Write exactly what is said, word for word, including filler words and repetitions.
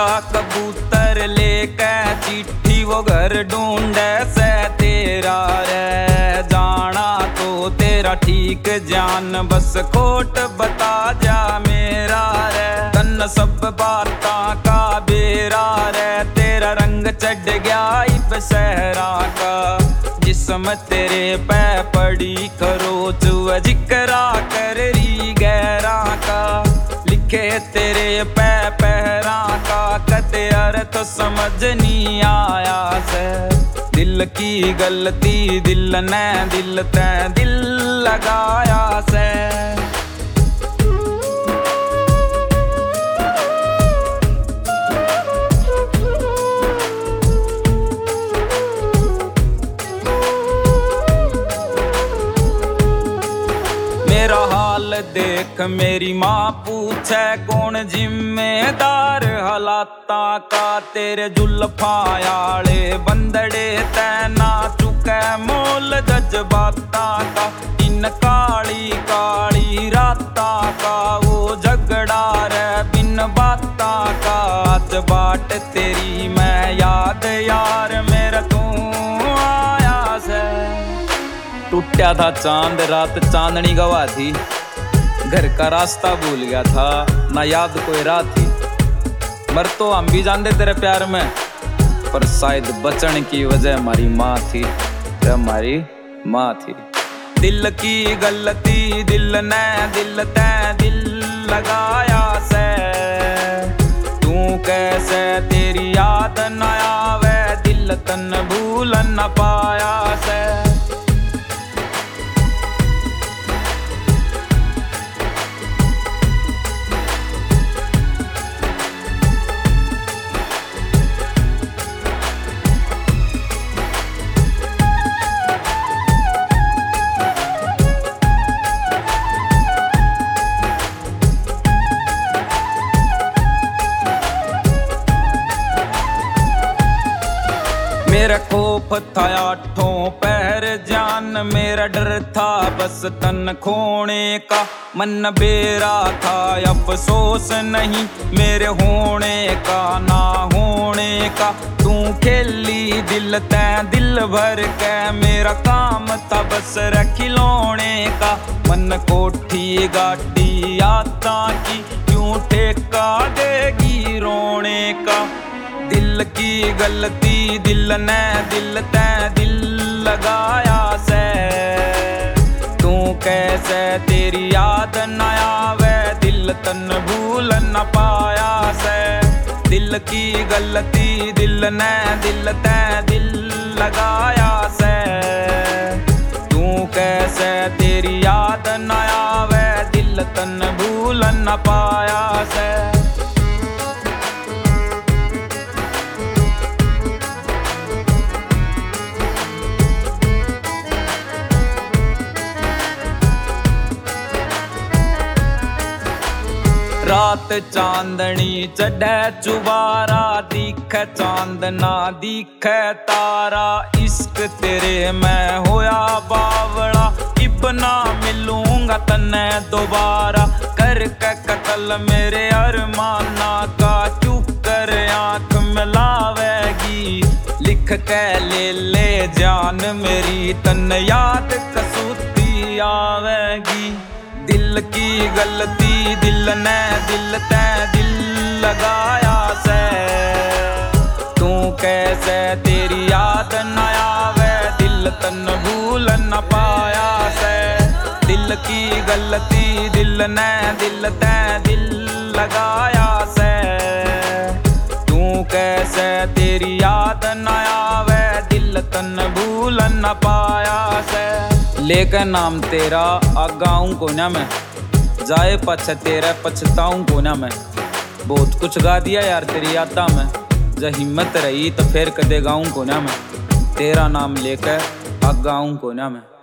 कबूतर लेके चिट्ठी वो घर ढूंढे से तेरा रे जाना तो तेरा ठीक जान बस खोट बता जा मेरा रे तन सब बातां का बेरा रे तेरा रंग चढ़ गया इब सहरा का जिस्म तेरे पै पड़ी करो चुआ जिक्रा कर री गहरा का लिखे तेरे पै पहरा का कते अर्थ तो समझ नहीं आया से दिल की गलती दिल ने दिल ते दिल लगाया से मेरा हाल देख मेरी माँ पूछे कौन जिम्मेदार हालाता का तेरे जुल्फा आले बंदड़े तैना चुके मोल जज्बाता का इन काली काली राता का वो झगड़ा रे बिन बाता का आज बाट तेरी मैं याद यार मेरा तू आया से टूटा था चांद रात चांदनी गवा थी घर का रास्ता भूल गया था ना याद कोई रात थी मर तो हम भी जानते तेरे प्यार में पर शायद बचन की वजह हमारी माँ थी हमारी माँ थी दिल की गलती दिल ने दिल ते दिल लगाया से तू कैसे तेरी याद न आवे दिल तन भूल न पाया से मेरा खौफ था आठों पहर जान मेरा डर था बस तन खोने का मन बेरा था अफसोस नहीं मेरे होने का ना होने का तू खेली दिल ते दिल भर के मेरा काम था बस खिलौने का मन कोठी गाड़ी आता की क्यों ठेका देगी रोने का दिल की गलती दिल ने दिल ते दिल लगाया से तू कैसे तेरी याद न आवे दिल तन भूल न पाया से दिल की गलती दिल ने दिल ते दिल लगाया से तू कैसे तेरी याद न आवे दिल तन भूल न पाया से रात चांदनी चढ़े चुबारा दिखे चांद ना दिखे तारा इश्क तेरे मैं होया बावड़ा इब ना मिलूंगा तन्ने दोबारा करके कत्ल मेरे अरमाना का क्यों कर आंख मिलावेगी लिख के ले ले जान मेरी तन याद कसूती आवेगी दिल की गलती दिल ने दिल ते दिल लगाया से तू कैसे तेरी याद न आवे दिल तन भूल न पाया से दिल की गलती दिल ने दिल ते दिल लगाया से तू कैसे तेरी याद न आवे दिल तन भूल न पाया से लेकर नाम तेरा आगाऊं को ना मैं जाए पछ तेरा पछताऊं को ना मैं बहुत कुछ गा दिया यार तेरी यादा में जब हिम्मत रही तो फिर कदे गाऊं को ना मैं तेरा नाम लेकर आगाऊं को ना मैं।